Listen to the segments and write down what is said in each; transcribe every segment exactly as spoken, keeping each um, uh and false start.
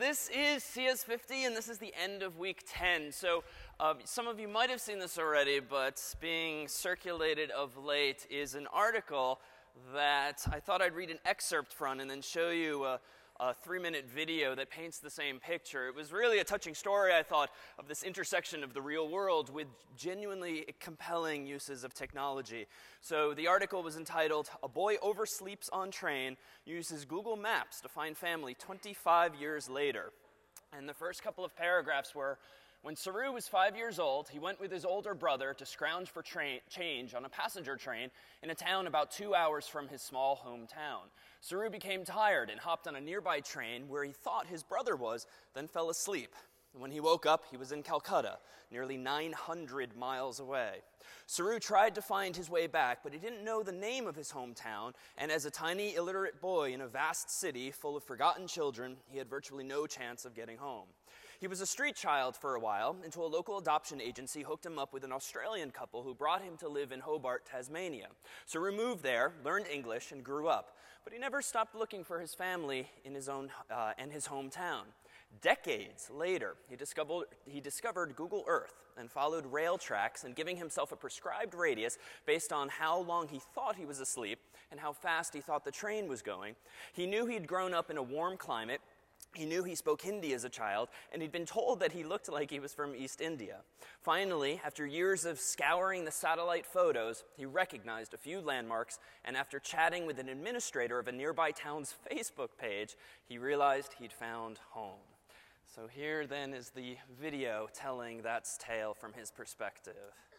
this is C S fifty, and this is the end of week ten. So uh, some of you might have seen this already, but being circulated of late is an article that I thought I'd read an excerpt from and then show you a, a three-minute video that paints the same picture. It was really a touching story, I thought, of this intersection of the real world with genuinely compelling uses of technology. So the article was entitled, "A Boy Oversleeps on Train, Uses Google Maps to Find Family twenty-five Years Later." And the first couple of paragraphs were, when Saru was five years old, he went with his older brother to scrounge for train change on a passenger train in a town about two hours from his small hometown. Saru became tired and hopped on a nearby train where he thought his brother was, then fell asleep. When he woke up, he was in Calcutta, nearly nine hundred miles away. Saru tried to find his way back, but he didn't know the name of his hometown, and as a tiny, illiterate boy in a vast city full of forgotten children, he had virtually no chance of getting home. He was a street child for a while, until a local adoption agency hooked him up with an Australian couple who brought him to live in Hobart, Tasmania. Saru moved there, learned English, and grew up, but he never stopped looking for his family in his own uh, and his hometown. Decades later, he discovered, he discovered Google Earth and followed rail tracks, and giving himself a prescribed radius based on how long he thought he was asleep and how fast he thought the train was going, he knew he'd grown up in a warm climate. He knew he spoke Hindi as a child, and he'd been told that he looked like he was from East India. Finally, after years of scouring the satellite photos, he recognized a few landmarks, and after chatting with an administrator of a nearby town's Facebook page, he realized he'd found home. So here then is the video telling that tale from his perspective.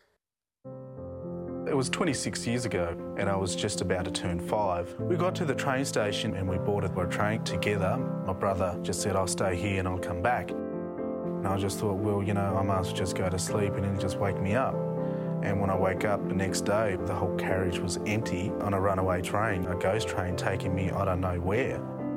It was twenty-six years ago, and I was just about to turn five. We got to the train station and we boarded our train together. My brother just said, "I'll stay here and I'll come back." And I just thought, well, you know, I must just go to sleep and then just wake me up. And when I woke up the next day, the whole carriage was empty on a runaway train, a ghost train taking me I don't know where.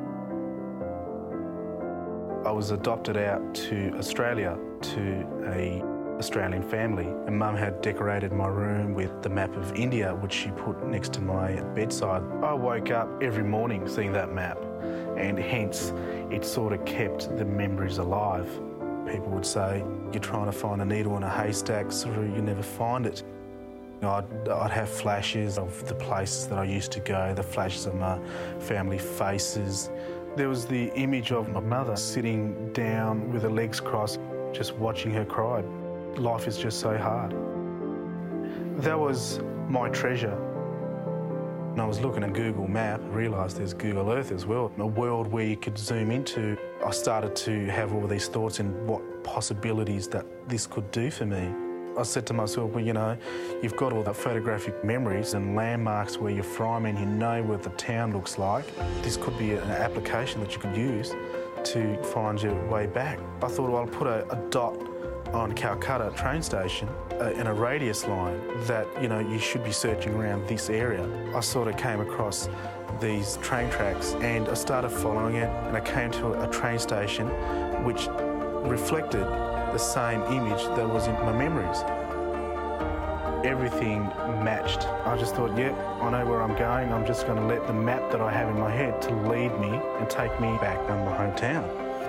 I was adopted out to Australia to a Australian family, and Mum had decorated my room with the map of India, which she put next to my bedside. I woke up every morning seeing that map, and hence it sort of kept the memories alive. People would say, "You're trying to find a needle in a haystack, so you never find it." You know, I'd, I'd have flashes of the places that I used to go, the flashes of my family faces. There was the image of my mother sitting down with her legs crossed, just watching her cry. Life is just so hard. That was my treasure. And I was looking at Google Map, realised there's Google Earth as well, a world where you could zoom into. I started to have all these thoughts and what possibilities that this could do for me. I said to myself, well, you know, you've got all the photographic memories and landmarks where you're from and you know what the town looks like. This could be an application that you could use to find your way back. I thought, well, I'll put a, a dot on Calcutta train station uh, in a radius line that, you know, you should be searching around this area. I sort of came across these train tracks and I started following it, and I came to a train station which reflected the same image that was in my memories. Everything matched. I just thought, yep, I know where I'm going. I'm just going to let the map that I have in my head to lead me and take me back to my hometown.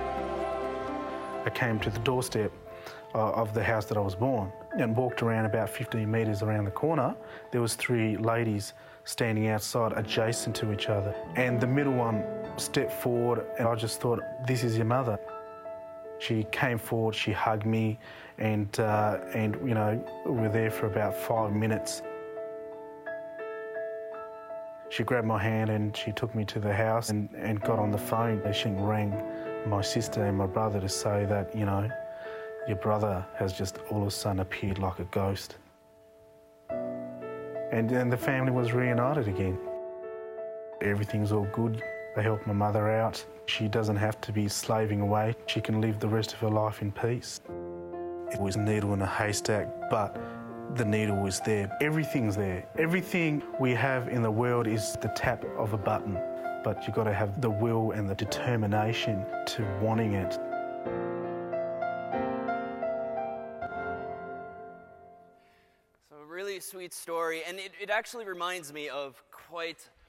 I came to the doorstep of the house that I was born and walked around about fifteen metres around the corner. There was three ladies standing outside adjacent to each other, and the middle one stepped forward, and I just thought, this is your mother. She came forward, she hugged me, and, uh, and you know, we were there for about five minutes. She grabbed my hand and she took me to the house and, and got on the phone. She rang my sister and my brother to say that, you know, your brother has just all of a sudden appeared like a ghost. And then the family was reunited again. Everything's all good. They helped my mother out. She doesn't have to be slaving away. She can live the rest of her life in peace. It was a needle in a haystack, but the needle was there. Everything's there. Everything we have in the world is the tap of a button, but you've got to have the will and the determination to wanting it. Sweet story, and it, it actually reminds me of quite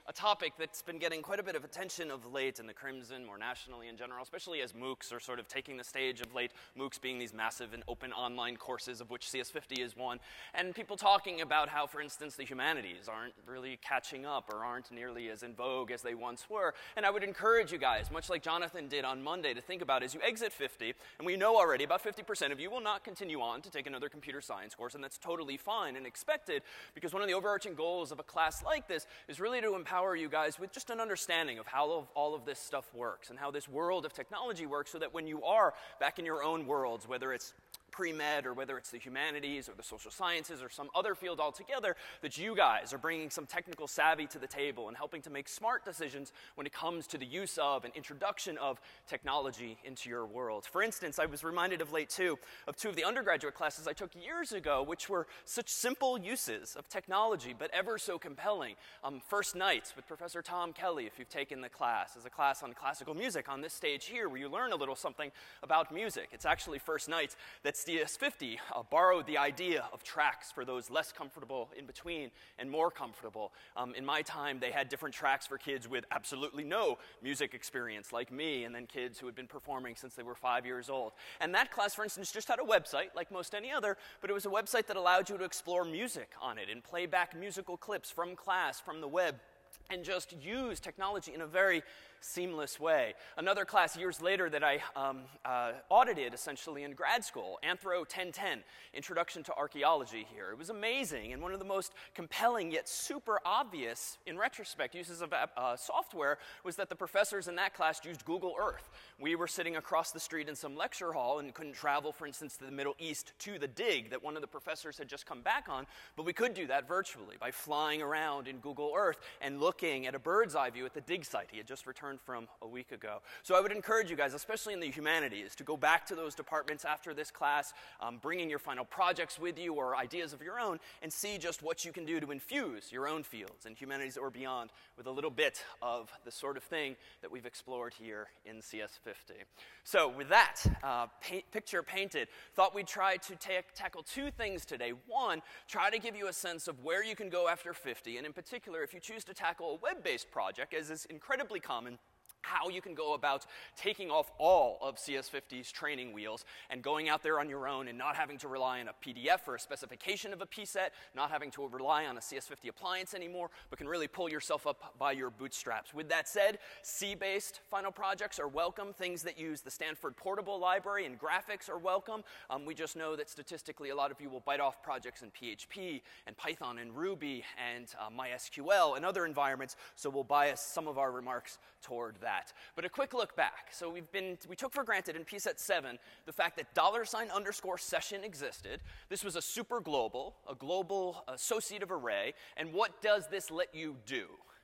a topic that's been getting quite a bit of attention of late in the Crimson, more nationally in general, especially as MOOCs are sort of taking the stage of late, MOOCs being these massive and open online courses of which C S fifty is one, and people talking about how, for instance, the humanities aren't really catching up or aren't nearly as in vogue as they once were. And I would encourage you guys, much like Jonathan did on Monday, to think about as you exit fifty, and we know already about fifty percent of you will not continue on to take another computer science course, and that's totally fine and expected, because one of the overarching goals of a class like this is really to empower you guys with just an understanding of how of all of this stuff works and how this world of technology works, so that when you are back in your own worlds, whether it's pre-med or whether it's the humanities or the social sciences or some other field altogether, that you guys are bringing some technical savvy to the table and helping to make smart decisions when it comes to the use of and introduction of technology into your world. For instance, I was reminded of late too of two of the undergraduate classes I took years ago, which were such simple uses of technology but ever so compelling. Um, First Nights with Professor Tom Kelly, if you've taken the class, is a class on classical music on this stage here where you learn a little something about music. It's actually First Nights that C S fifty uh, borrowed the idea of tracks for those less comfortable in between and more comfortable. Um, in my time, they had different tracks for kids with absolutely no music experience, like me, and then kids who had been performing since they were five years old. And that class, for instance, just had a website, like most any other, but it was a website that allowed you to explore music on it and play back musical clips from class, from the web, and just use technology in a very seamless way. Another class years later that I um, uh, audited essentially in grad school, Anthro ten ten, Introduction to Archaeology here. It was amazing, and one of the most compelling yet super obvious, in retrospect, uses of uh, software was that the professors in that class used Google Earth. We were sitting across the street in some lecture hall and couldn't travel, for instance, to the Middle East to the dig that one of the professors had just come back on, but we could do that virtually by flying around in Google Earth and looking at a bird's eye view at the dig site he had just returned from a week ago. So I would encourage you guys, especially in the humanities, to go back to those departments after this class, um, bringing your final projects with you or ideas of your own, and see just what you can do to infuse your own fields in humanities or beyond with a little bit of the sort of thing that we've explored here in C S fifty. So with that uh, paint, picture painted, thought we'd try to ta tackle two things today. One, try to give you a sense of where you can go after fifty, and in particular, if you choose to tackle a web-based project, as is incredibly common, how you can go about taking off all of C S fifty's training wheels and going out there on your own and not having to rely on a P D F or a specification of a P SET, not having to rely on a C S fifty appliance anymore, but can really pull yourself up by your bootstraps. With that said, C-based final projects are welcome. Things that use the Stanford Portable Library and graphics are welcome. Um, we just know that statistically a lot of you will bite off projects in P H P and Python and Ruby and uh, MySQL and other environments, so we'll bias some of our remarks toward that. But a quick look back. So we've been, we took for granted in P SET seven the fact that dollar sign underscore session existed. This was a super global, a global associative array. And what does this let you do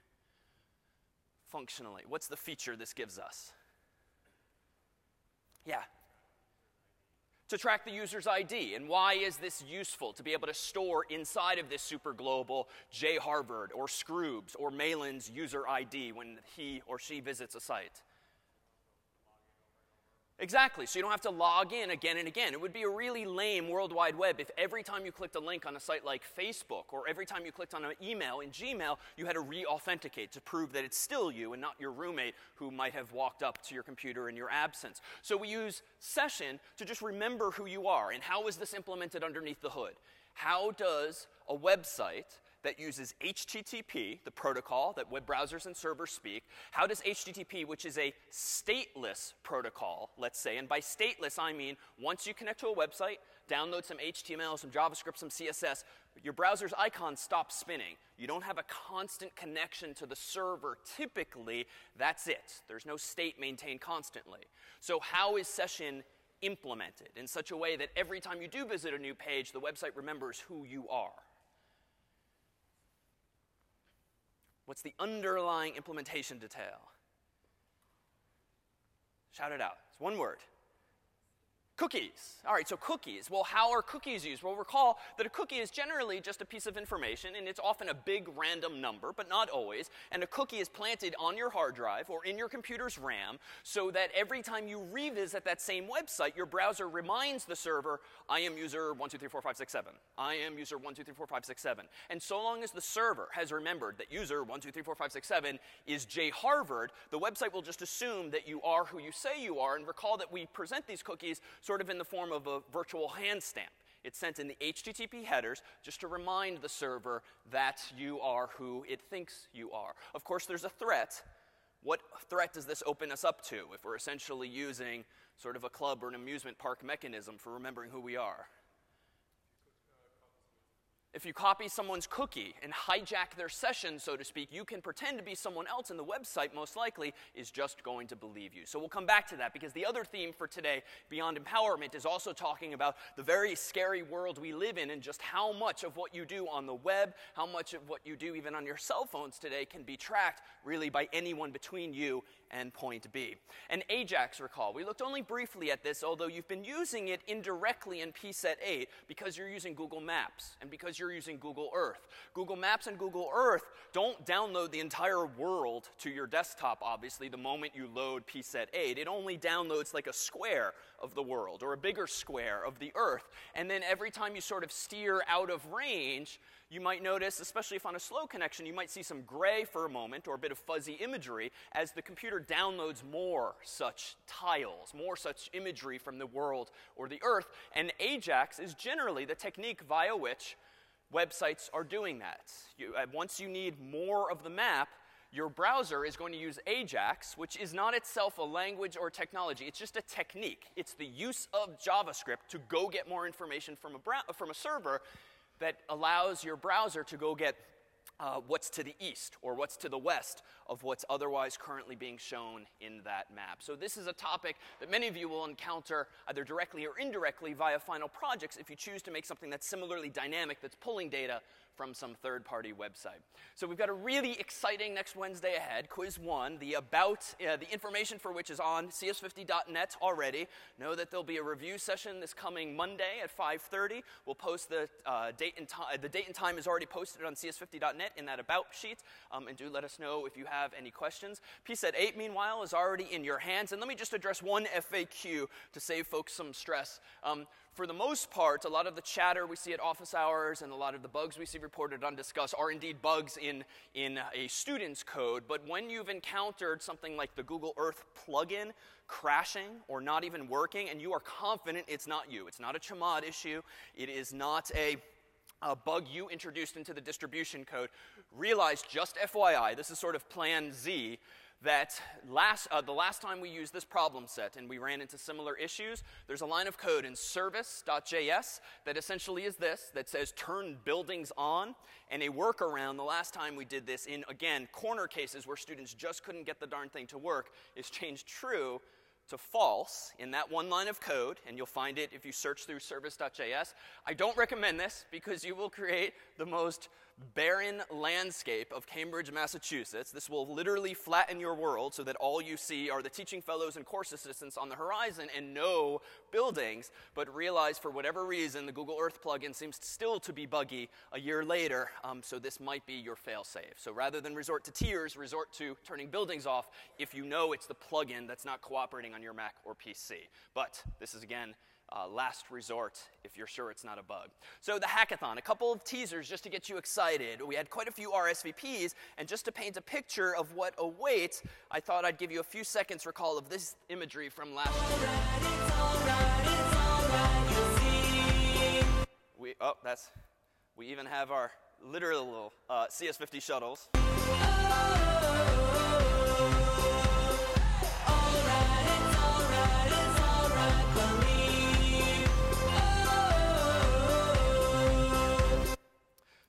functionally? What's the feature this gives us? Yeah. To track the user's I D. And why is this useful? To be able to store inside of this super global J Harvard or Scroobs or Malin's user I D when he or she visits a site. Exactly, so you don't have to log in again and again. It would be a really lame World Wide Web if every time you clicked a link on a site like Facebook or every time you clicked on an email in Gmail, you had to re-authenticate to prove that it's still you and not your roommate who might have walked up to your computer in your absence. So we use session to just remember who you are. And how is this implemented underneath the hood? How does a website that uses H T T P, the protocol that web browsers and servers speak, how does H T T P, which is a stateless protocol, let's say, and by stateless I mean once you connect to a website, download some H T M L, some JavaScript, some C S S, your browser's icon stops spinning. You don't have a constant connection to the server typically. That's it. There's no state maintained constantly. So how is session implemented in such a way that every time you do visit a new page, the website remembers who you are? What's the underlying implementation detail? Shout it out. It's one word. Cookies. All right, so cookies. Well, how are cookies used? Well, recall that a cookie is generally just a piece of information, and it's often a big random number, but not always. And a cookie is planted on your hard drive or in your computer's RAM so that every time you revisit that same website, your browser reminds the server, I am user one two three four five six seven. I am user one two three four five six seven. And so long as the server has remembered that user one two three four five six seven is J Harvard, the website will just assume that you are who you say you are. And recall that we present these cookies sort of in the form of a virtual hand stamp. It's sent in the H T T P headers just to remind the server that you are who it thinks you are. Of course, there's a threat. What threat does this open us up to if we're essentially using sort of a club or an amusement park mechanism for remembering who we are? If you copy someone's cookie and hijack their session, so to speak, you can pretend to be someone else, and the website, most likely, is just going to believe you. So we'll come back to that, because the other theme for today, Beyond Empowerment, is also talking about the very scary world we live in and just how much of what you do on the web, how much of what you do even on your cell phones today can be tracked really by anyone between you and point B. And Ajax, recall, we looked only briefly at this, although you've been using it indirectly in P SET eight because you're using Google Maps and because you're using Google Earth. Google Maps and Google Earth don't download the entire world to your desktop, obviously, the moment you load P SET eight. It only downloads like a square of the world or a bigger square of the Earth. And then every time you sort of steer out of range, you might notice, especially if on a slow connection, you might see some gray for a moment or a bit of fuzzy imagery as the computer downloads more such tiles, more such imagery from the world or the Earth. And Ajax is generally the technique via which websites are doing that. You, uh, once you need more of the map, your browser is going to use Ajax, which is not itself a language or technology. It's just a technique. It's the use of JavaScript to go get more information from a, brow- from a server that allows your browser to go get uh, what's to the east or what's to the west of what's otherwise currently being shown in that map. So this is a topic that many of you will encounter either directly or indirectly via final projects if you choose to make something that's similarly dynamic, that's pulling data from some third-party website. So we've got a really exciting next Wednesday ahead, Quiz one, the about, uh, the information for which is on C S fifty dot net already. Know that there'll be a review session this coming Monday at five thirty. We'll post the uh, date and time. The date and time is already posted on C S fifty dot net in that about sheet, um, and do let us know if you have any questions. P SET eight, meanwhile, is already in your hands, and let me just address one F A Q to save folks some stress. Um, For the most part, a lot of the chatter we see at office hours and a lot of the bugs we see reported on Discuss are indeed bugs in, in a student's code. But when you've encountered something like the Google Earth plugin crashing or not even working, and you are confident it's not you, it's not a Chmod issue, it is not a a bug you introduced into the distribution code, realize, just F Y I, this is sort of plan Z, that last, uh, the last time we used this problem set and we ran into similar issues, there's a line of code in service dot J S that essentially is this, that says turn buildings on, and a workaround the last time we did this in, again, corner cases where students just couldn't get the darn thing to work, is changed true to false in that one line of code, and you'll find it if you search through service dot J S. I don't recommend this because you will create the most barren landscape of Cambridge, Massachusetts. This will literally flatten your world so that all you see are the teaching fellows and course assistants on the horizon and no buildings. But realize, for whatever reason, the Google Earth plugin seems still to be buggy a year later, um, so this might be your fail-safe. So rather than resort to tears, resort to turning buildings off if you know it's the plugin that's not cooperating on your Mac or P C. But this is, again, Uh, last resort if you're sure it's not a bug. So the hackathon, a couple of teasers just to get you excited. We had quite a few R S V Ps, and just to paint a picture of what awaits, I thought I'd give you a few seconds recall of this imagery from last year. We, oh, that's, we even have our literal uh, C S fifty shuttles.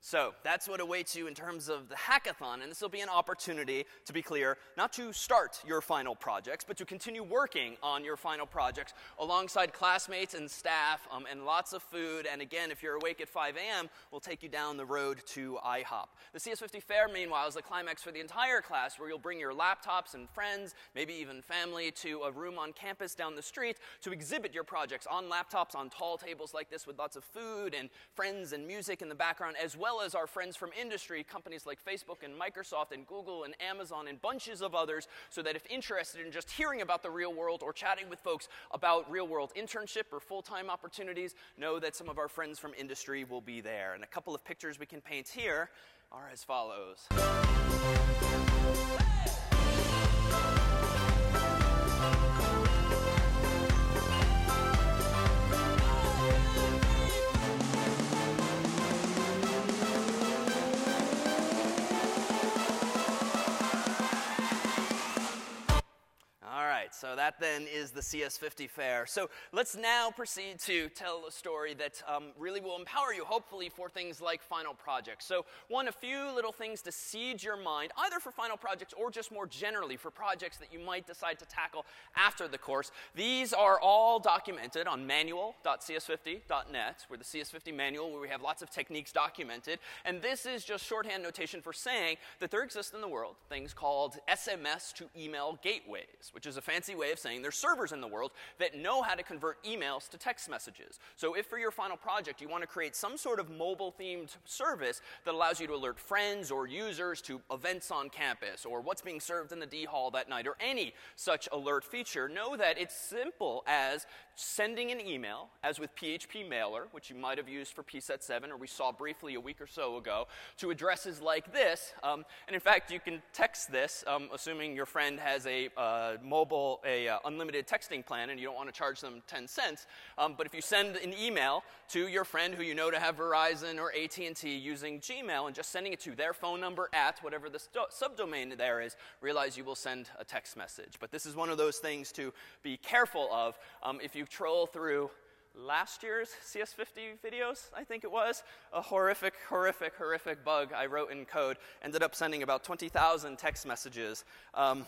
So that's what awaits you in terms of the hackathon, and this will be an opportunity, to be clear, not to start your final projects, but to continue working on your final projects alongside classmates and staff, um, and lots of food. And again, if you're awake at five a m, we'll take you down the road to I hop. The C S fifty Fair, meanwhile, is the climax for the entire class, where you'll bring your laptops and friends, maybe even family, to a room on campus down the street to exhibit your projects on laptops, on tall tables like this with lots of food and friends and music in the background, as well as our friends from industry, companies like Facebook and Microsoft and Google and Amazon and bunches of others, so that if interested in just hearing about the real world or chatting with folks about real-world internship or full-time opportunities, know that some of our friends from industry will be there. And a couple of pictures we can paint here are as follows. So that then is the C S fifty Fair. So let's now proceed to tell a story that um, really will empower you, hopefully, for things like final projects. So one, a few little things to seed your mind, either for final projects or just more generally for projects that you might decide to tackle after the course. These are all documented on manual dot C S fifty dot net. We're the C S fifty manual, where we have lots of techniques documented. And this is just shorthand notation for saying that there exist in the world things called S M S to email gateways, which is a fancy way of saying there's servers in the world that know how to convert emails to text messages. So if for your final project you want to create some sort of mobile-themed service that allows you to alert friends or users to events on campus or what's being served in the D hall that night or any such alert feature, know that it's simple as sending an email, as with P H P Mailer, which you might have used for P SET seven, or we saw briefly a week or so ago, to addresses like this. Um, and in fact, you can text this, um, assuming your friend has a uh, mobile, a uh, unlimited texting plan, and you don't want to charge them ten cents. Um, but if you send an email to your friend who you know to have Verizon or A T and T using Gmail, and just sending it to their phone number at whatever the subdomain there is, realize you will send a text message. But this is one of those things to be careful of. Um, if you troll through last year's C S fifty videos, I think it was, a horrific, horrific, horrific bug I wrote in code, ended up sending about twenty thousand text messages um,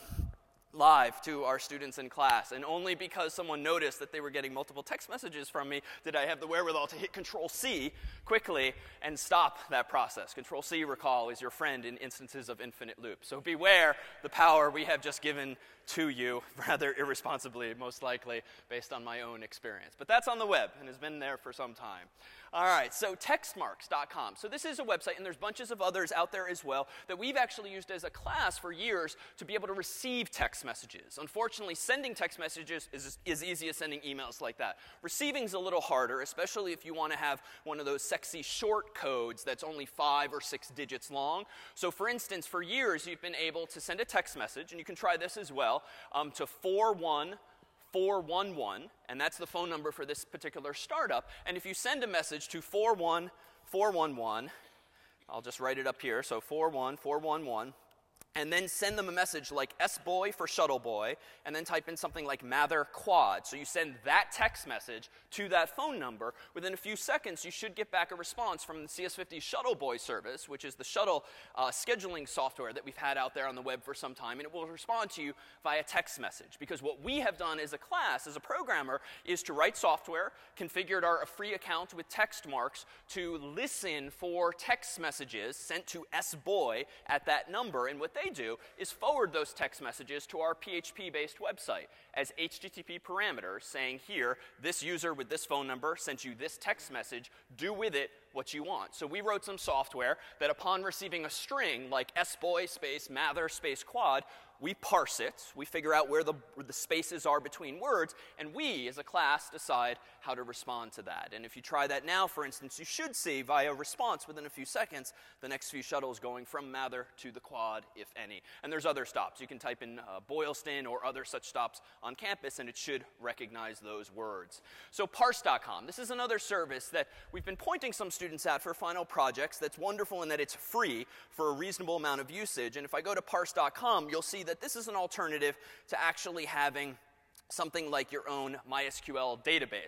live to our students in class. And only because someone noticed that they were getting multiple text messages from me did I have the wherewithal to hit Control C quickly and stop that process. Control C, recall, is your friend in instances of infinite loop. So beware the power we have just given to you, rather irresponsibly, most likely, based on my own experience. But that's on the web and has been there for some time. All right, so textmarks dot com. So this is a website, and there's bunches of others out there as well, that we've actually used as a class for years to be able to receive text messages. Unfortunately, sending text messages is as easy as sending emails like that. Receiving's a little harder, especially if you want to have one of those sexy short codes that's only five or six digits long. So for instance, for years, you've been able to send a text message, and you can try this as well, um, to four one four one one, and that's the phone number for this particular startup. And if you send a message to four one four one one, I'll just write it up here, so four one four one one, and then send them a message like S-boy for shuttle boy, and then type in something like Mather quad. So you send that text message to that phone number. Within a few seconds, you should get back a response from the C S fifty Shuttle Boy service, which is the shuttle uh, scheduling software that we've had out there on the web for some time, and it will respond to you via text message. Because what we have done as a class, as a programmer, is to write software, configured our free account with Textmarks to listen for text messages sent to S-boy at that number, and what they do is forward those text messages to our P H P-based website as H T T P parameters, saying here, this user with this phone number sent you this text message, do with it what you want. So we wrote some software that upon receiving a string like S-boy space Mather space quad, we parse it, we figure out where the, where the spaces are between words, and we, as a class, decide how to respond to that. And if you try that now, for instance, you should see via response within a few seconds the next few shuttles going from Mather to the quad, if any. And there's other stops. You can type in uh, Boylston or other such stops on campus, and it should recognize those words. So parse dot com. This is another service that we've been pointing some students at for final projects that's wonderful in that it's free for a reasonable amount of usage. And if I go to parse dot com, you'll see that this is an alternative to actually having something like your own MySQL database.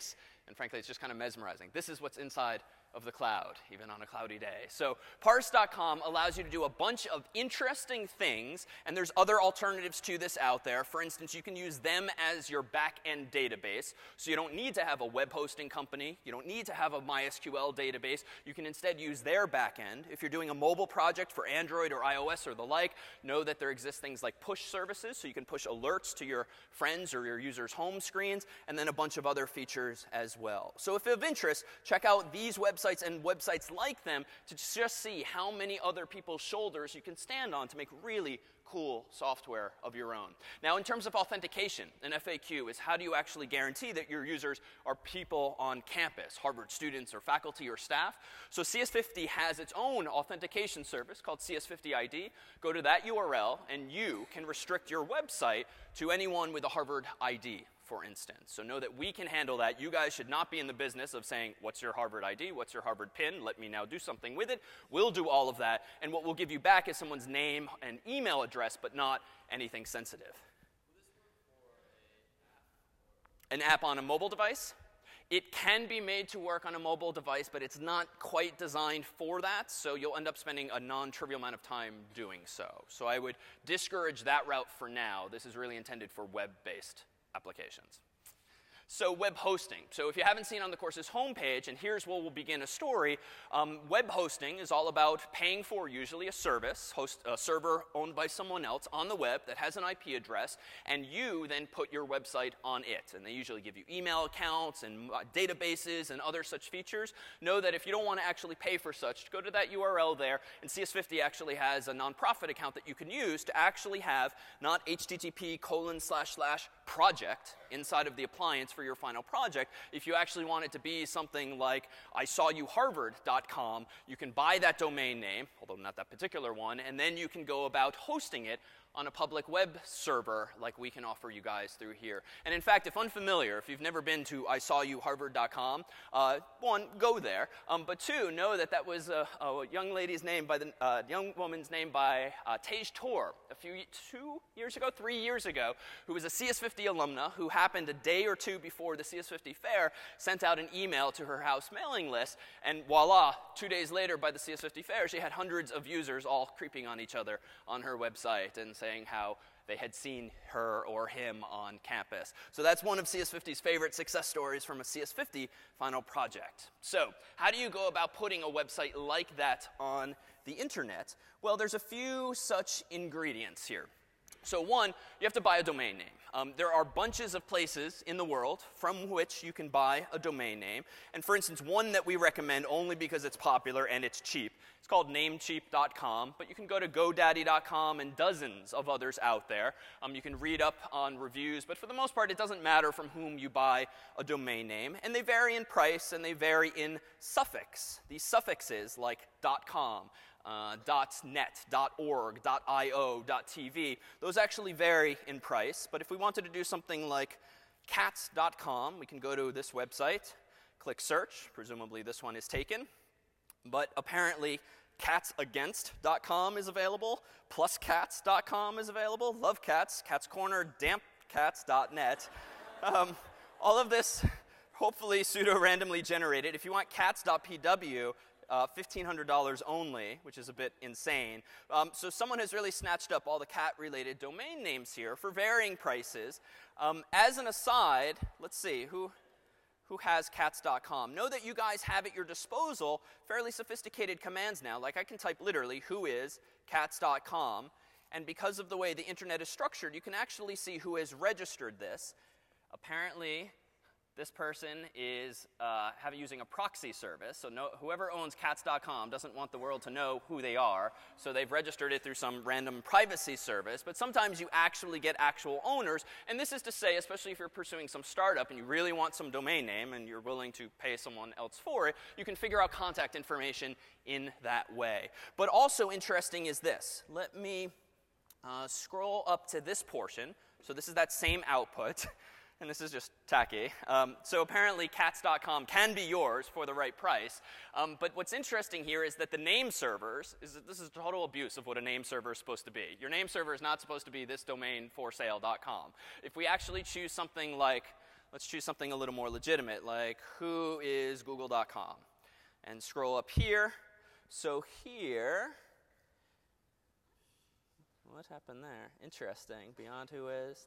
And frankly, it's just kind of mesmerizing. This is what's inside of the cloud, even on a cloudy day. So parse dot com allows you to do a bunch of interesting things, and there's other alternatives to this out there. For instance, you can use them as your back-end database, so you don't need to have a web hosting company. You don't need to have a MySQL database. You can instead use their back-end. If you're doing a mobile project for Android or iOS or the like, know that there exist things like push services, so you can push alerts to your friends or your users' home screens, and then a bunch of other features as well. So if of interest, check out these websites websites and websites like them to just see how many other people's shoulders you can stand on to make really cool software of your own. Now, in terms of authentication, an F A Q is how do you actually guarantee that your users are people on campus, Harvard students or faculty or staff? So C S fifty has its own authentication service called C S fifty I D. Go to that U R L, and you can restrict your website to anyone with a Harvard I D, for instance. So know that we can handle that. You guys should not be in the business of saying, what's your Harvard I D? What's your Harvard PIN? Let me now do something with it. We'll do all of that. And what we'll give you back is someone's name and email address, but not anything sensitive. An app on a mobile device? It can be made to work on a mobile device, but it's not quite designed for that, so you'll end up spending a non-trivial amount of time doing so. So I would discourage that route for now. This is really intended for web-based applications. So web hosting. So if you haven't seen on the course's homepage, and here's where we'll begin a story, um, web hosting is all about paying for usually a service, host, a server owned by someone else on the web that has an I P address, and you then put your website on it. And they usually give you email accounts and uh, databases and other such features. Know that if you don't want to actually pay for such, go to that U R L there, and C S fifty actually has a nonprofit account that you can use to actually have not H T T P colon slash slash project inside of the appliance for your final project. If you actually want it to be something like I saw you harvard dot com, you can buy that domain name, although not that particular one, and then you can go about hosting it on a public web server like we can offer you guys through here. And in fact, if unfamiliar, if you've never been to I saw you harvard dot com, uh, one, go there. Um, but two, know that that was a, a young lady's name by the uh, young woman's name by uh, Tej Tor a few two years ago, three years ago, who was a C S fifty alumna who happened a day or two before the C S fifty fair sent out an email to her house mailing list, and voila, two days later by the C S fifty fair, she had hundreds of users all creeping on each other on her website and saying how they had seen her or him on campus. So that's one of C S fifty's favorite success stories from a C S fifty final project. So how do you go about putting a website like that on the internet? Well, there's a few such ingredients here. So one, you have to buy a domain name. Um, there are bunches of places in the world from which you can buy a domain name. And for instance, one that we recommend only because it's popular and it's cheap, it's called namecheap dot com. But you can go to GoDaddy dot com and dozens of others out there. Um, you can read up on reviews, but for the most part, it doesn't matter from whom you buy a domain name. And they vary in price and they vary in suffix. These suffixes like .com, Uh, .net, .org, .io, .tv, those actually vary in price. But if we wanted to do something like cats dot com, we can go to this website, click search. Presumably this one is taken. But apparently cats against dot com is available, plus cats dot com is available, love cats, Cats Corner, damp cats dot net. Um, all of this hopefully pseudo-randomly generated. If you want cats dot p w, Uh, fifteen hundred dollars only, which is a bit insane. Um, so someone has really snatched up all the cat-related domain names here for varying prices. Um, as an aside, let's see, who, who has cats dot com? Know that you guys have at your disposal fairly sophisticated commands now. Like I can type literally, who is cats dot com? And because of the way the internet is structured, you can actually see who has registered this. Apparently, this person is uh, have, using a proxy service, so no, whoever owns cats dot com doesn't want the world to know who they are, so they've registered it through some random privacy service. But sometimes you actually get actual owners, and this is to say, especially if you're pursuing some startup and you really want some domain name and you're willing to pay someone else for it, you can figure out contact information in that way. But also interesting is this. Let me uh, scroll up to this portion. So this is that same output. And this is just tacky. Um, so apparently cats dot com can be yours for the right price. Um, but what's interesting here is that the name servers, is that this is total abuse of what a name server is supposed to be. Your name server is not supposed to be this domain for sale dot com. If we actually choose something like, let's choose something a little more legitimate, like who is google dot com? And scroll up here. So here, what happened there? Interesting. Beyond who is.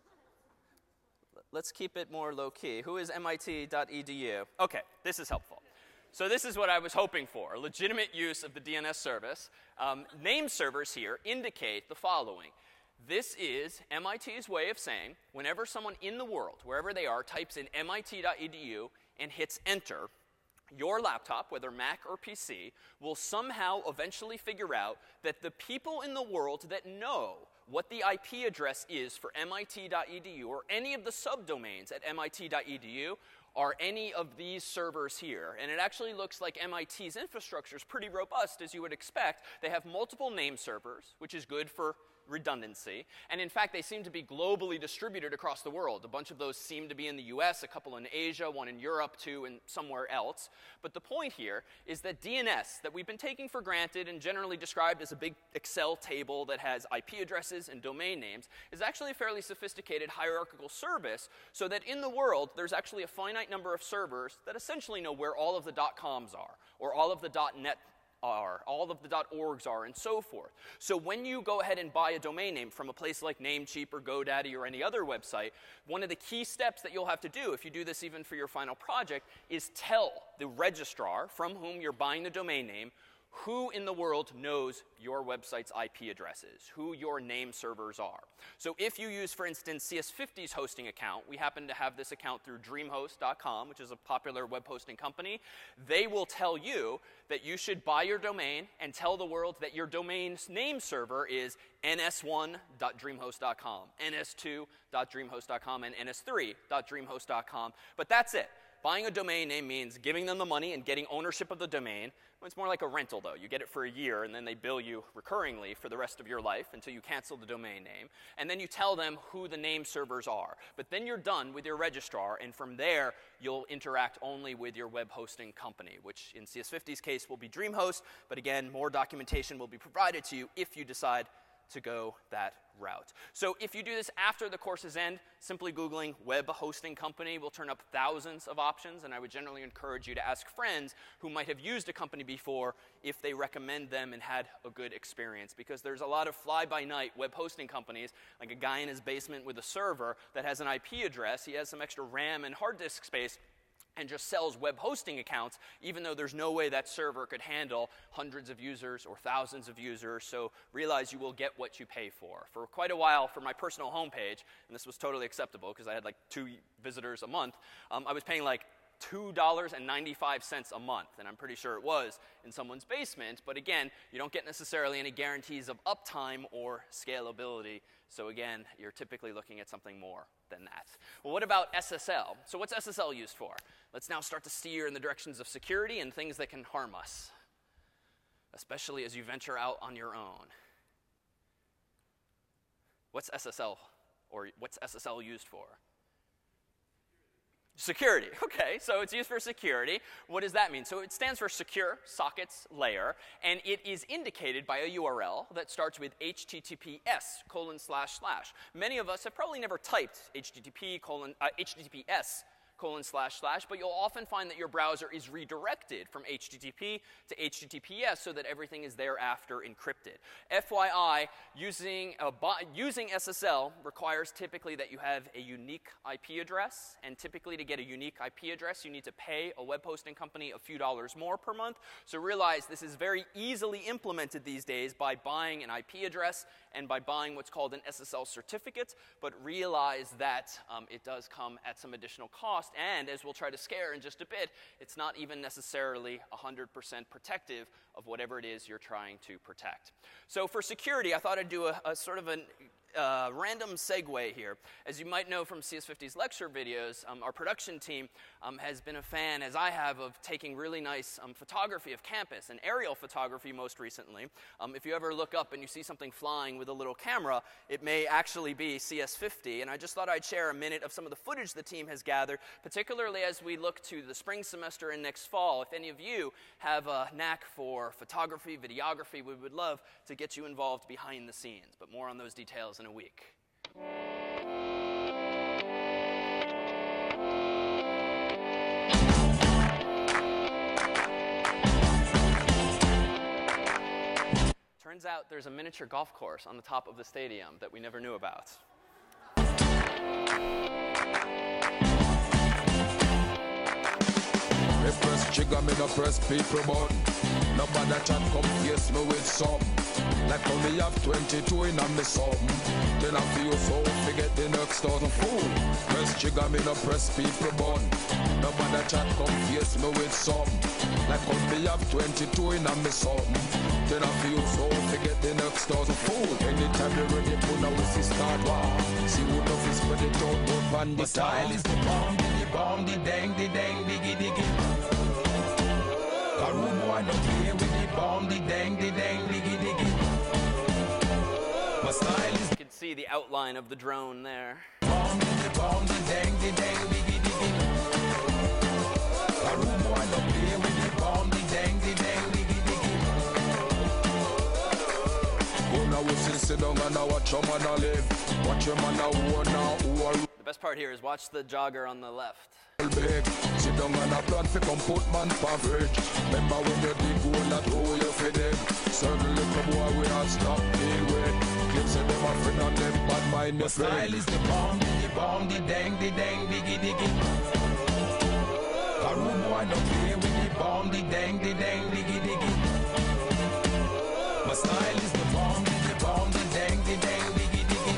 Let's keep it more low-key. Who is M I T dot E D U? OK, this is helpful. So this is what I was hoping for, a legitimate use of the D N S service. Um, name servers here indicate the following. This is M I T's way of saying whenever someone in the world, wherever they are, types in M I T dot E D U and hits enter, your laptop, whether Mac or P C, will somehow eventually figure out that the people in the world that know what the I P address is for M I T dot E D U or any of the subdomains at M I T dot E D U are any of these servers here. And it actually looks like M I T's infrastructure is pretty robust, as you would expect. They have multiple name servers, which is good for redundancy. And in fact, they seem to be globally distributed across the world. A bunch of those seem to be in the U S, a couple in Asia, one in Europe, two in somewhere else. But the point here is that D N S, that we've been taking for granted and generally described as a big Excel table that has I P addresses and domain names, is actually a fairly sophisticated hierarchical service, so that in the world, there's actually a finite number of servers that essentially know where all of the .coms are, or all of the .net are, all of the .orgs are, and so forth. So when you go ahead and buy a domain name from a place like Namecheap or GoDaddy or any other website, one of the key steps that you'll have to do, if you do this even for your final project, is tell the registrar from whom you're buying the domain name who in the world knows your website's I P addresses, who your name servers are. So if you use, for instance, C S fifty's hosting account, we happen to have this account through dreamhost dot com, which is a popular web hosting company, they will tell you that you should buy your domain and tell the world that your domain's name server is N S one dot dreamhost dot com, N S two dot dreamhost dot com, and N S three dot dreamhost dot com. But that's it. Buying a domain name means giving them the money and getting ownership of the domain. It's more like a rental, though. You get it for a year, and then they bill you recurringly for the rest of your life until you cancel the domain name. And then you tell them who the name servers are. But then you're done with your registrar, and from there, you'll interact only with your web hosting company, which in C S fifty's case will be DreamHost. But again, more documentation will be provided to you if you decide to go that route. So if you do this after the course's end, simply Googling web hosting company will turn up thousands of options, and I would generally encourage you to ask friends who might have used a company before if they recommend them and had a good experience, because there's a lot of fly-by-night web hosting companies, like a guy in his basement with a server that has an I P address, he has some extra RAM and hard disk space, and just sells web hosting accounts, even though there's no way that server could handle hundreds of users or thousands of users. So realize you will get what you pay for. For quite a while, for my personal homepage, and this was totally acceptable because I had like two visitors a month, um, I was paying like two dollars and ninety-five cents a month, and I'm pretty sure it was in someone's basement. But again, you don't get necessarily any guarantees of uptime or scalability. So again, you're typically looking at something more than that. Well, what about S S L? So what's S S L used for? Let's now start to steer in the directions of security and things that can harm us, especially as you venture out on your own. What's S S L, or what's S S L used for? Security. OK, so it's used for security. What does that mean? So it stands for Secure Sockets Layer, and it is indicated by a U R L that starts with H T T P S colon slash slash. Many of us have probably never typed H T T P colon uh, H T T P S colon slash slash, but you'll often find that your browser is redirected from H T T P to H T T P S so that everything is thereafter encrypted. F Y I, using, a using S S L requires typically that you have a unique I P address, and typically to get a unique I P address, you need to pay a web hosting company a few dollars more per month. So realize this is very easily implemented these days by buying an I P address and by buying what's called an S S L certificate, but realize that um, it does come at some additional cost. And as we'll try to scare in just a bit, it's not even necessarily one hundred percent protective of whatever it is you're trying to protect. So for security, I thought I'd do a, a sort of an Uh, random segue here. As you might know from C S fifty's lecture videos, um, our production team um, has been a fan, as I have, of taking really nice um, photography of campus, and aerial photography most recently. Um, if you ever look up and you see something flying with a little camera, it may actually be C S fifty. And I just thought I'd share a minute of some of the footage the team has gathered, particularly as we look to the spring semester and next fall. If any of you have a knack for photography, videography, we would love to get you involved behind the scenes. But more on those details in a week. Turns out there's a miniature golf course on the top of the stadium that we never knew about. Me press trigger, me no press people button. Nobody chat come face me with some. Like how me have twenty-two in a me something. Then I feel so forget the next thousand fool. Press trigger, me no press people button. Nobody chat come face me with some. Like how me have twenty-two in a me something. Then I feel so forget the next thousand fool. Anytime you ready, put now we see start war. See who enough is spread it out, but bandit. My style is the bomb, the bomb, the dang, the dang, diggy, diggy. Karumo, I don't play with the bomb, the dang, the dang, diggy, diggy. My style is. You can see the outline of the drone there. Bomb, the bomb, the dang, the dang, diggy, diggy. Karumo, I don't play with the bomb, the dang, the dang, diggy, diggy. Go now, we sit down and now watch your man a live. Watch your man a who now who are. The best part here is watch the jogger on the left. Big. Sit down and a plan fi come put man pa bridge. Remember when you dig hole that hole you fi dig. Certain little boy we not stop deal with. Kids say them a friend and them bad mind me friend. My style is the bomb, the bomb, the dang, the dang, diggy, diggy. Karumo, I don't play with the bomb, the dang, the dang, diggy, diggy. My style is the bomb, the bomb, the dang, the dang, diggy, diggy.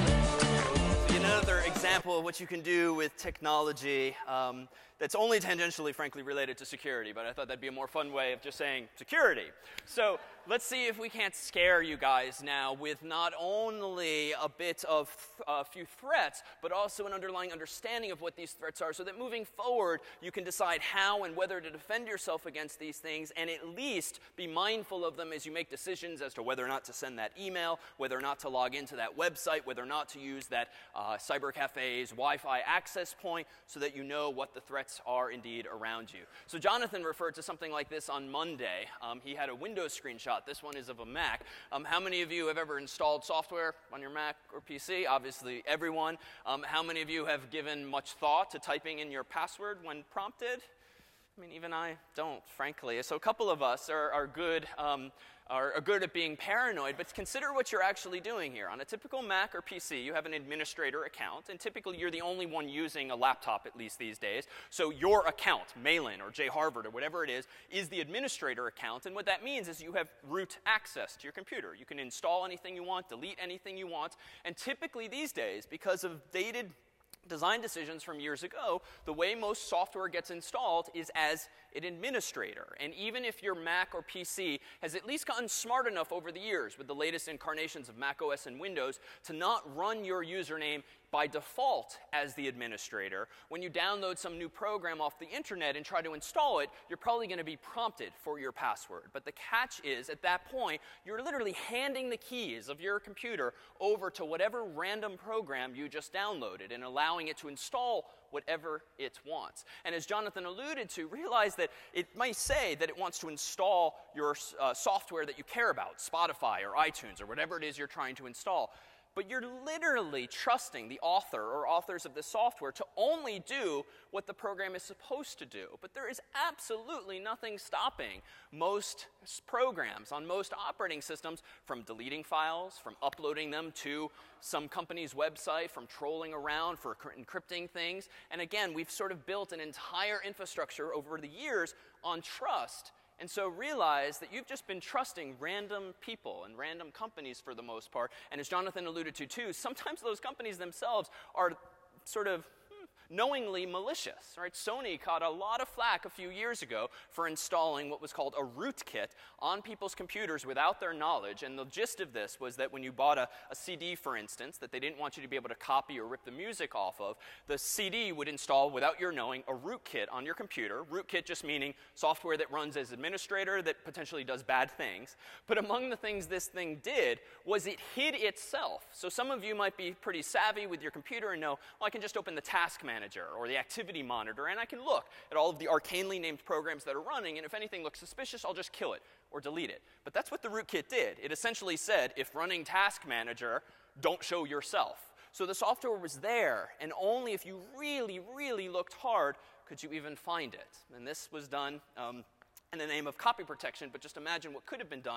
Another example of what you can do with technology um, that's only tangentially, frankly, related to security, but I thought that'd be a more fun way of just saying security. So let's see if we can't scare you guys now with not only a bit of a uh, few threats, but also an underlying understanding of what these threats are, so that moving forward, you can decide how and whether to defend yourself against these things, and at least be mindful of them as you make decisions as to whether or not to send that email, whether or not to log into that website, whether or not to use that uh, cyber cafe's Wi-Fi access point, so that you know what the threats are indeed around you. So Jonathan referred to something like this on Monday. Um, he had a Windows screenshot. This one is of a Mac. Um, how many of you have ever installed software on your Mac or P C? Obviously, everyone. Um, how many of you have given much thought to typing in your password when prompted? I mean, even I don't, frankly. So a couple of us are, are good um, are, are good at being paranoid, but consider what you're actually doing here. On a typical Mac or P C, you have an administrator account, and typically you're the only one using a laptop, at least these days. So your account, Malin or J Harvard or whatever it is, is the administrator account, and what that means is you have root access to your computer. You can install anything you want, delete anything you want, and typically these days, because of dated design decisions from years ago, the way most software gets installed is as an administrator. And even if your Mac or P C has at least gotten smart enough over the years with the latest incarnations of Mac O S and Windows to not run your username by default as the administrator, when you download some new program off the internet and try to install it, you're probably going to be prompted for your password. But the catch is, at that point, you're literally handing the keys of your computer over to whatever random program you just downloaded and allowing it to install whatever it wants. And as Jonathan alluded to, realize that it might say that it wants to install your uh, software that you care about, Spotify or iTunes or whatever it is you're trying to install. But you're literally trusting the author or authors of this software to only do what the program is supposed to do. But there is absolutely nothing stopping most programs on most operating systems from deleting files, from uploading them to some company's website, from trolling around for encrypting things. And again, we've sort of built an entire infrastructure over the years on trust. And so realize that you've just been trusting random people and random companies for the most part. And as Jonathan alluded to too, sometimes those companies themselves are sort of knowingly malicious, right? Sony caught a lot of flack a few years ago for installing what was called a rootkit on people's computers without their knowledge. And the gist of this was that when you bought a, a C D, for instance, that they didn't want you to be able to copy or rip the music off of, the C D would install, without your knowing, a rootkit on your computer. Rootkit just meaning software that runs as administrator that potentially does bad things. But among the things this thing did was it hid itself. So some of you might be pretty savvy with your computer and know, well, I can just open the task manager or the activity monitor, and I can look at all of the arcanely named programs that are running, and if anything looks suspicious, I'll just kill it or delete it. But that's what the rootkit did. It essentially said, if running task manager, don't show yourself. So the software was there, and only if you really, really looked hard could you even find it. And this was done um, in the name of copy protection, but just imagine what could have been done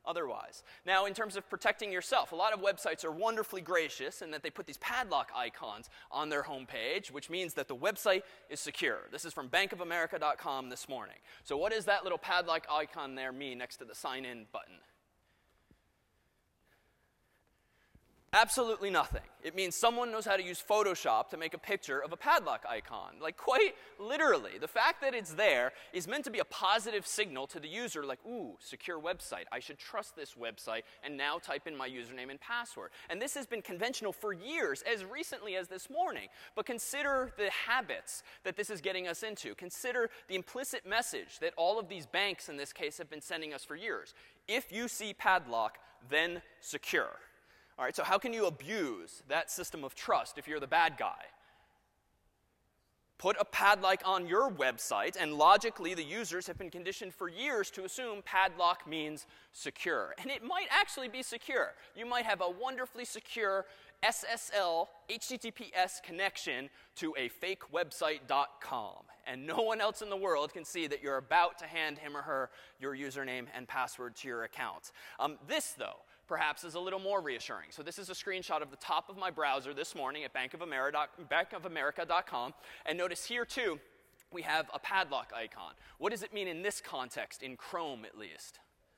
otherwise. Now, in terms of protecting yourself, a lot of websites are wonderfully gracious in that they put these padlock icons on their homepage, which means that the website is secure. This is from bank of america dot com this morning. So what does that little padlock icon there mean next to the sign in button? Absolutely nothing. It means someone knows how to use Photoshop to make a picture of a padlock icon. Like, quite literally. The fact that it's there is meant to be a positive signal to the user, like, ooh, secure website. I should trust this website, and now type in my username and password. And this has been conventional for years, as recently as this morning. But consider the habits that this is getting us into. Consider the implicit message that all of these banks, in this case, have been sending us for years. If you see padlock, then secure. All right, so how can you abuse that system of trust if you're the bad guy? Put a padlock on your website, and logically the users have been conditioned for years to assume padlock means secure. And it might actually be secure. You might have a wonderfully secure S S L H T T P S connection to a fake website dot com. And no one else in the world can see that you're about to hand him or her your username and password to your account. Um, this, though, perhaps is a little more reassuring. So this is a screenshot of the top of my browser this morning at bank of america dot com. And notice here, too, we have a padlock icon. What does it mean in this context, in Chrome at least?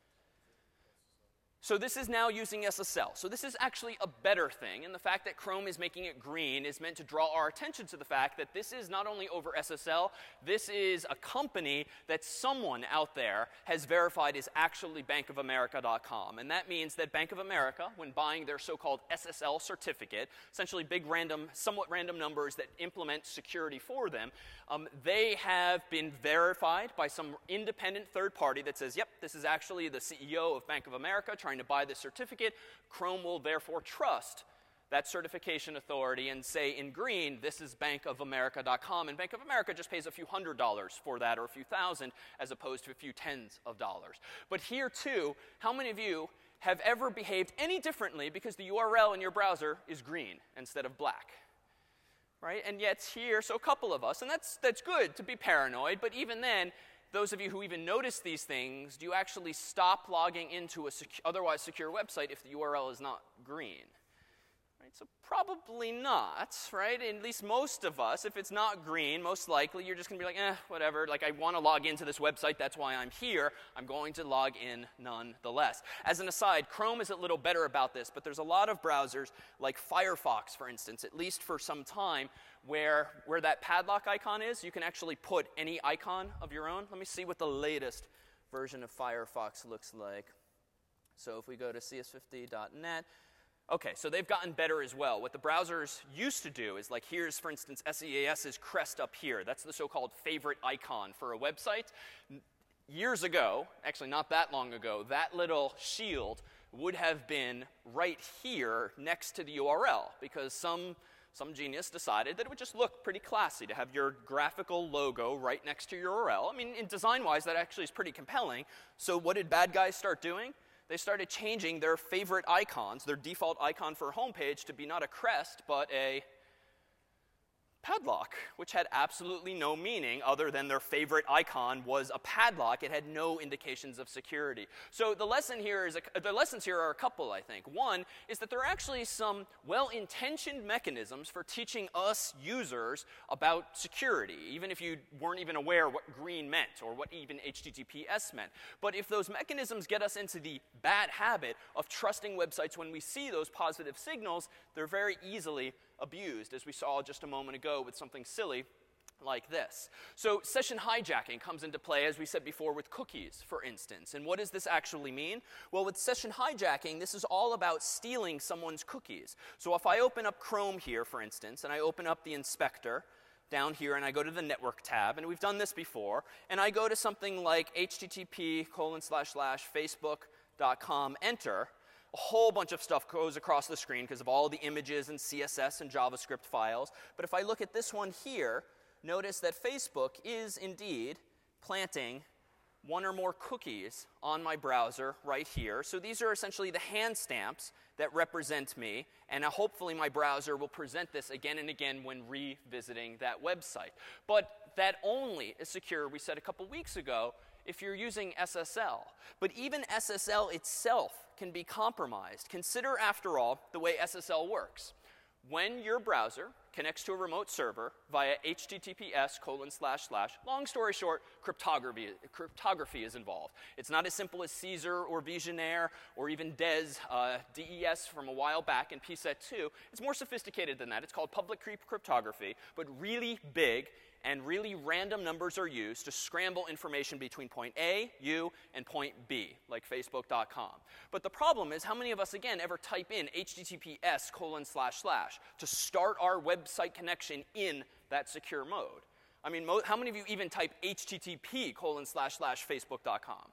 So this is now using S S L. So this is actually a better thing, and the fact that Chrome is making it green is meant to draw our attention to the fact that this is not only over S S L, this is a company that someone out there has verified is actually bank of america dot com. And that means that Bank of America, when buying their so-called S S L certificate, essentially big random, somewhat random numbers that implement security for them, um, they have been verified by some independent third party that says, yep, this is actually the C E O of Bank of America trying to buy this certificate. Chrome will therefore trust that certification authority and say in green, this is bank of america dot com. And Bank of America just pays a few hundred dollars for that, or a few thousand, as opposed to a few tens of dollars. But here, too, how many of you have ever behaved any differently because the U R L in your browser is green instead of black? Right? And yet here, so a couple of us, and that's, that's good to be paranoid, but even then, those of you who even notice these things, do you actually stop logging into a secu- otherwise secure website if the U R L is not green? Right? So probably not, right? At least most of us, if it's not green, most likely you're just going to be like, eh, whatever. Like, I want to log into this website. That's why I'm here. I'm going to log in nonetheless. As an aside, Chrome is a little better about this, but there's a lot of browsers, like Firefox, for instance, at least for some time, where, where that padlock icon is, you can actually put any icon of your own. Let me see what the latest version of Firefox looks like. So if we go to C S fifty dot net, okay, so they've gotten better as well. What the browsers used to do is, like, here's, for instance, SEAS's crest up here. That's the so-called favorite icon for a website. Years ago, actually not that long ago, that little shield would have been right here next to the U R L, because some Some genius decided that it would just look pretty classy to have your graphical logo right next to your U R L. I mean, in design-wise, that actually is pretty compelling. So what did bad guys start doing? They started changing their favorite icons, their default icon for a homepage, to be not a crest, but a padlock, which had absolutely no meaning other than their favorite icon was a padlock. It had no indications of security. So the lesson here is a, the lessons here are a couple, I think. One is that there are actually some well-intentioned mechanisms for teaching us users about security, even if you weren't even aware what green meant or what even H T T P S meant. But if those mechanisms get us into the bad habit of trusting websites when we see those positive signals, they're very easily abused, as we saw just a moment ago with something silly like this. So session hijacking comes into play, as we said before, with cookies, for instance. And what does this actually mean? Well, with session hijacking, this is all about stealing someone's cookies. So if I open up Chrome here, for instance, and I open up the inspector down here, and I go to the network tab, and we've done this before, and I go to something like http colon slash slash facebook dot com, enter, a whole bunch of stuff goes across the screen because of all the images and C S S and JavaScript files. But if I look at this one here, notice that Facebook is indeed planting one or more cookies on my browser right here. So these are essentially the hand stamps that represent me, and uh, hopefully my browser will present this again and again when revisiting that website. But that only is secure, we said a couple weeks ago, if you're using S S L. But even S S L itself can be compromised. Consider, after all, the way S S L works. When your browser connects to a remote server via H T T P S colon slash slash, long story short, cryptography, cryptography is involved. It's not as simple as Caesar or Visionaire or even DES, uh, D E S from a while back in P SET two. It's more sophisticated than that. It's called public cryptography, but really big, and really random numbers are used to scramble information between point A, U, and point B, like Facebook dot com. But the problem is, how many of us, again, ever type in H T T P S colon slash slash to start our website connection in that secure mode? I mean, mo how many of you even type H T T P colon slash slash Facebook dot com?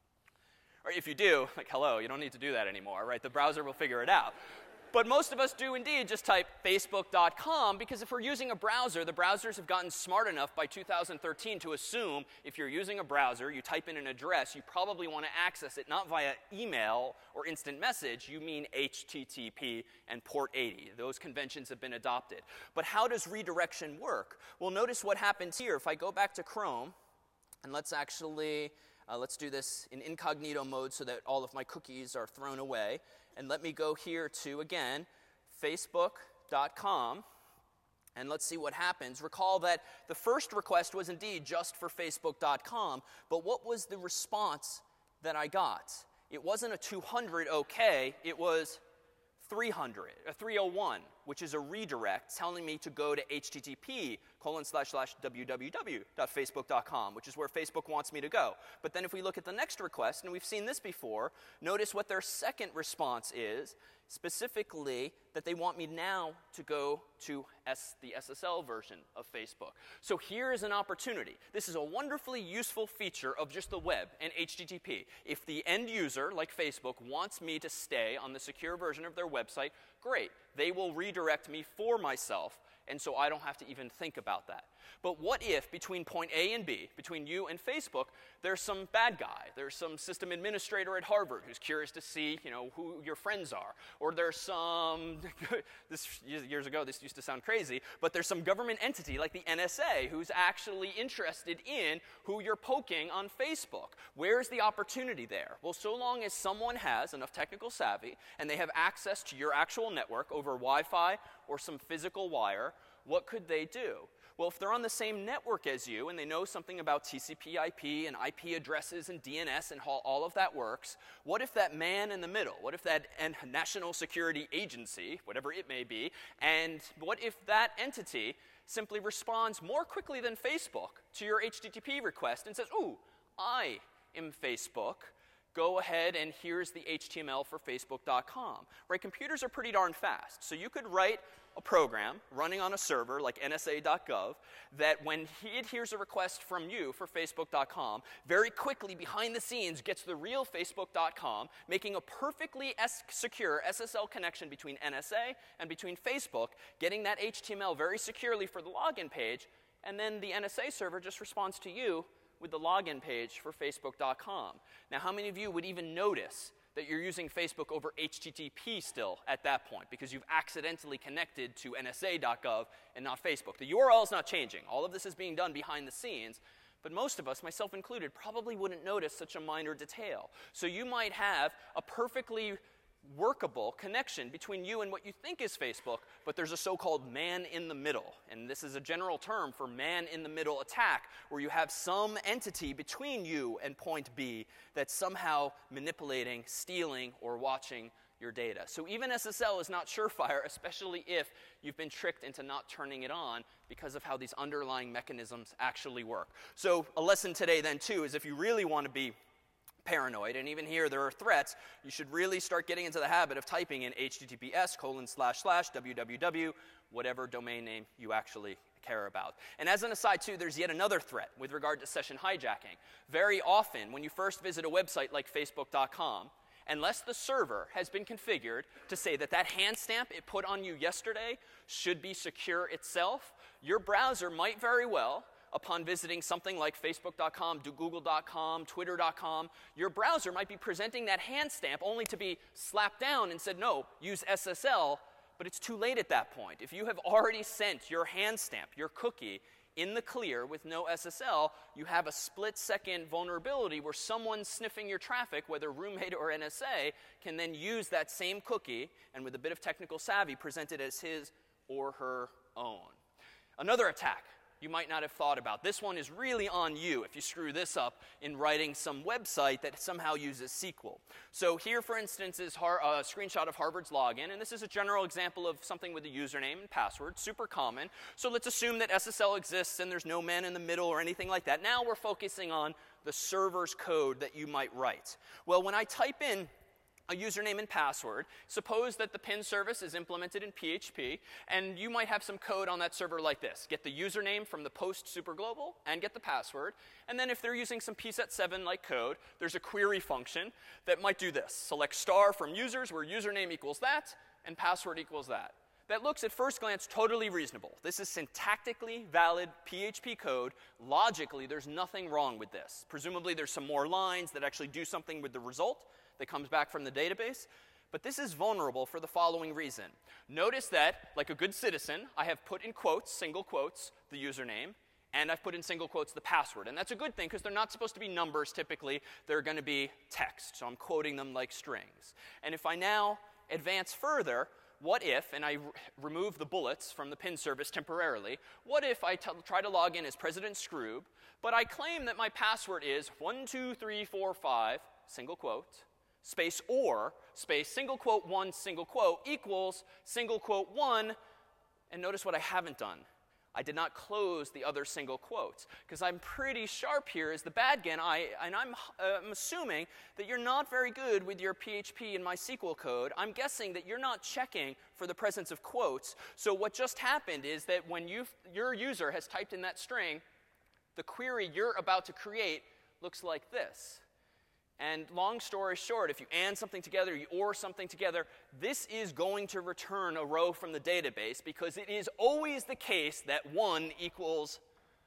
Or if you do, like, hello, you don't need to do that anymore, right? The browser will figure it out. But most of us do indeed just type Facebook dot com, because if we're using a browser, the browsers have gotten smart enough by two thousand thirteen to assume if you're using a browser, you type in an address, you probably want to access it not via email or instant message, you mean H T T P and port eighty. Those conventions have been adopted. But how does redirection work? Well, notice what happens here. If I go back to Chrome, and let's actually, uh, let's do this in incognito mode so that all of my cookies are thrown away. And let me go here to, again, Facebook dot com, and let's see what happens. Recall that the first request was indeed just for Facebook dot com, but what was the response that I got? It wasn't a two hundred OK, it was three hundred, a three oh one, which is a redirect telling me to go to H T T P colon slash slash www dot facebook dot com, which is where Facebook wants me to go. But then if we look at the next request, and we've seen this before, notice what their second response is, specifically that they want me now to go to S the S S L version of Facebook. So here is an opportunity. This is a wonderfully useful feature of just the web and H T T P. If the end user, like Facebook, wants me to stay on the secure version of their website, great. They will redirect me for myself, and so I don't have to even think about that. But what if between point A and B, between you and Facebook, there's some bad guy, there's some system administrator at Harvard who's curious to see, you know, who your friends are, or there's some, this years ago this used to sound crazy, but there's some government entity like the N S A who's actually interested in who you're poking on Facebook. Where's the opportunity there? Well, so long as someone has enough technical savvy and they have access to your actual network over Wi-Fi or some physical wire, what could they do? Well, if they're on the same network as you and they know something about T C P I P and I P addresses and D N S and how all of that works, what if that man in the middle, what if that national security agency, whatever it may be, and what if that entity simply responds more quickly than Facebook to your H T T P request and says, ooh, I am Facebook. Go ahead and here's the H T M L for Facebook dot com. Right? Computers are pretty darn fast. So you could write a program running on a server like N S A dot gov that when it hears a request from you for Facebook dot com, very quickly behind the scenes gets the real Facebook dot com, making a perfectly secure S S L connection between N S A and between Facebook, getting that H T M L very securely for the login page, and then the N S A server just responds to you with the login page for Facebook dot com. Now, how many of you would even notice that you're using Facebook over H T T P still at that point because you've accidentally connected to N S A dot gov and not Facebook? The U R L is not changing. All of this is being done behind the scenes. But most of us, myself included, probably wouldn't notice such a minor detail. So you might have a perfectly workable connection between you and what you think is Facebook, but there's a so-called man-in-the-middle. And this is a general term for man-in-the-middle attack, where you have some entity between you and point B that's somehow manipulating, stealing, or watching your data. So even S S L is not surefire, especially if you've been tricked into not turning it on because of how these underlying mechanisms actually work. So a lesson today then, too, is if you really want to be paranoid, and even here there are threats, you should really start getting into the habit of typing in H T T P S colon slash slash www, whatever domain name you actually care about. And as an aside too, there's yet another threat with regard to session hijacking. Very often when you first visit a website like Facebook dot com, unless the server has been configured to say that that hand stamp it put on you yesterday should be secure itself, your browser might very well, upon visiting something like Facebook dot com, Google dot com, Twitter dot com, your browser might be presenting that hand stamp only to be slapped down and said, no, use S S L, but it's too late at that point. If you have already sent your hand stamp, your cookie, in the clear with no S S L, you have a split-second vulnerability where someone sniffing your traffic, whether roommate or N S A, can then use that same cookie and with a bit of technical savvy present it as his or her own. Another attack you might not have thought about. This one is really on you if you screw this up in writing some website that somehow uses S Q L. So here, for instance, is a uh, screenshot of Harvard's login, and this is a general example of something with a username and password, super common. So let's assume that S S L exists and there's no man in the middle or anything like that. Now we're focusing on the server's code that you might write. Well, when I type in a username and password, suppose that the pin service is implemented in P H P, and you might have some code on that server like this. Get the username from the post superglobal and get the password. And then if they're using some P set seven like code, there's a query function that might do this. Select star from users where username equals that and password equals that. That looks at first glance totally reasonable. This is syntactically valid P H P code. Logically, there's nothing wrong with this. Presumably, there's some more lines that actually do something with the result that comes back from the database. But this is vulnerable for the following reason. Notice that, like a good citizen, I have put in quotes, single quotes, the username, and I've put in single quotes the password. And that's a good thing because they're not supposed to be numbers typically. They're going to be text. So I'm quoting them like strings. And if I now advance further, what if, and I remove the bullets from the pin service temporarily, what if I try to log in as President Scroob, but I claim that my password is one two three four five, single quote, space or, space, single quote one, single quote, equals, single quote one, and notice what I haven't done. I did not close the other single quotes, because I'm pretty sharp here as the bad guy, and, I, and I'm, uh, I'm assuming that you're not very good with your P H P and MySQL code. I'm guessing that you're not checking for the presence of quotes. So what just happened is that when you your user has typed in that string, the query you're about to create looks like this. And long story short, if you and something together, you or something together, this is going to return a row from the database because it is always the case that one equals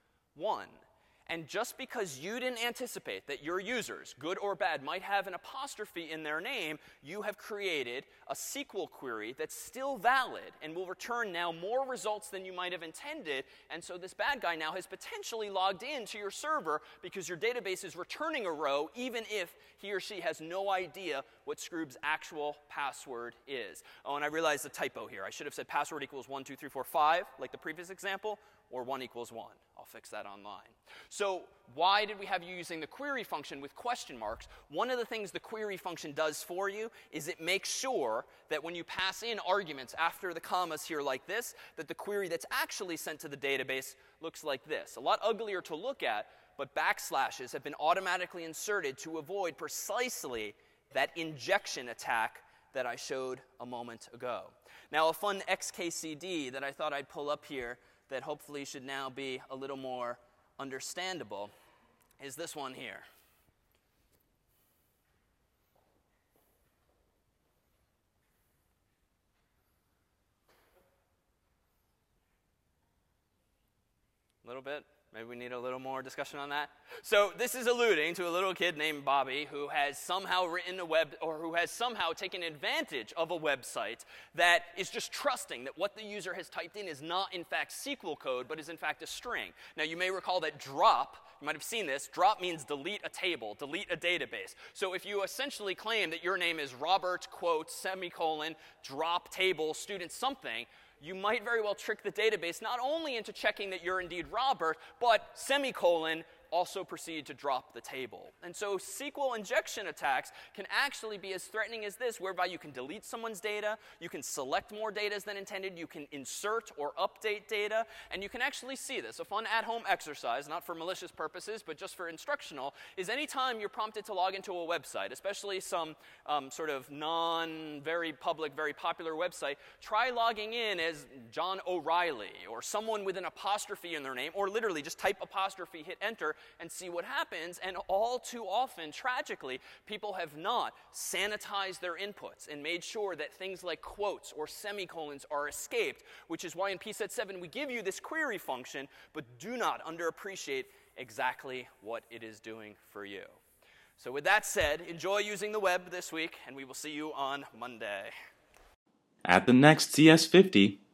one. And just because you didn't anticipate that your users, good or bad, might have an apostrophe in their name, you have created a S Q L query that's still valid and will return now more results than you might have intended. And so this bad guy now has potentially logged into your server because your database is returning a row even if he or she has no idea what Scroob's actual password is. Oh, and I realized a typo here. I should have said password equals one two three four five, like the previous example, or one equals one. I'll fix that online. So why did we have you using the query function with question marks? One of the things the query function does for you is it makes sure that when you pass in arguments after the commas here like this, that the query that's actually sent to the database looks like this. A lot uglier to look at, but backslashes have been automatically inserted to avoid precisely that injection attack that I showed a moment ago. Now, a fun X K C D that I thought I'd pull up here that hopefully should now be a little more understandable is this one here. A little bit. Maybe we need a little more discussion on that. So this is alluding to a little kid named Bobby who has somehow written a web, or who has somehow taken advantage of a website that is just trusting that what the user has typed in is not in fact S Q L code, but is in fact a string. Now you may recall that drop, you might have seen this, drop means delete a table, delete a database. So if you essentially claim that your name is Robert, quote, semicolon, drop table, student something, you might very well trick the database not only into checking that you're indeed Robert, but semicolon, also proceed to drop the table. And so S Q L injection attacks can actually be as threatening as this, whereby you can delete someone's data, you can select more data than intended, you can insert or update data, and you can actually see this. A fun at-home exercise, not for malicious purposes, but just for instructional, is anytime you're prompted to log into a website, especially some um, sort of non-very public, very popular website, try logging in as John O'Reilly, or someone with an apostrophe in their name, or literally just type apostrophe, hit enter, and see what happens. And all too often, tragically, people have not sanitized their inputs and made sure that things like quotes or semicolons are escaped, which is why in P set seven we give you this query function, but do not underappreciate exactly what it is doing for you. So with that said, enjoy using the web this week, and we will see you on Monday. At the next C S fifty,